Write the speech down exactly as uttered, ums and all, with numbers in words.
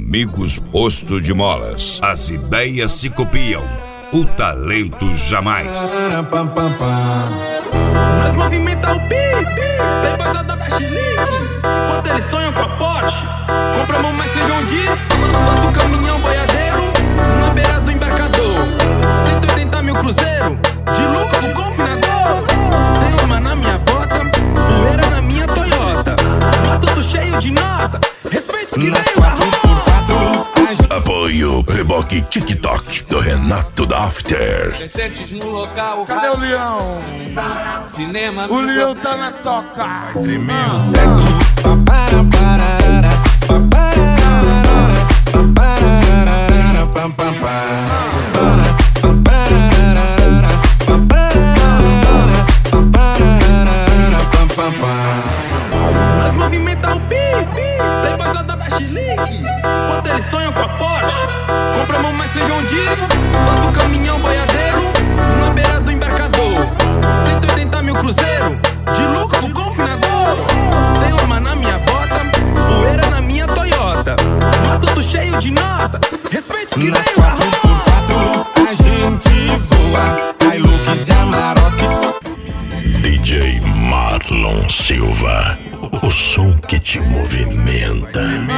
Amigos Posto de Molas. As ideias se copiam, o talento jamais. Nós movimenta o pique, vem passada da chilique. Quando eles sonham com a Porsche, compramos mais feijão de bota o caminhão boiadeiro na beira do embarcador. Cento e oitenta mil cruzeiro, de lucro pro confinador. Tem uma na minha bota, poeira na minha Toyota. Tudo cheio de nota, respeito os que veio da rua. Apoio Reboque TikTok do Renato da After. Presentes no local. Cadê o leão? Cinema. O leão tá na toca. Nós movimenta o pique, vem passada da chilique. Quando eles sonham com a Porsche, compramos mais feijão de bota o caminhão boiadeiro na beira do embarcador. Cento e oitenta mil cruzeiro, de lucro pro confinador. Tem uma na minha bota, poeira na minha Toyota. Mas tudo cheio de nota, respeito os que veio da rua. A gente voa, Hilux e Amarok. D J Marlon Silva, o som que te movimenta.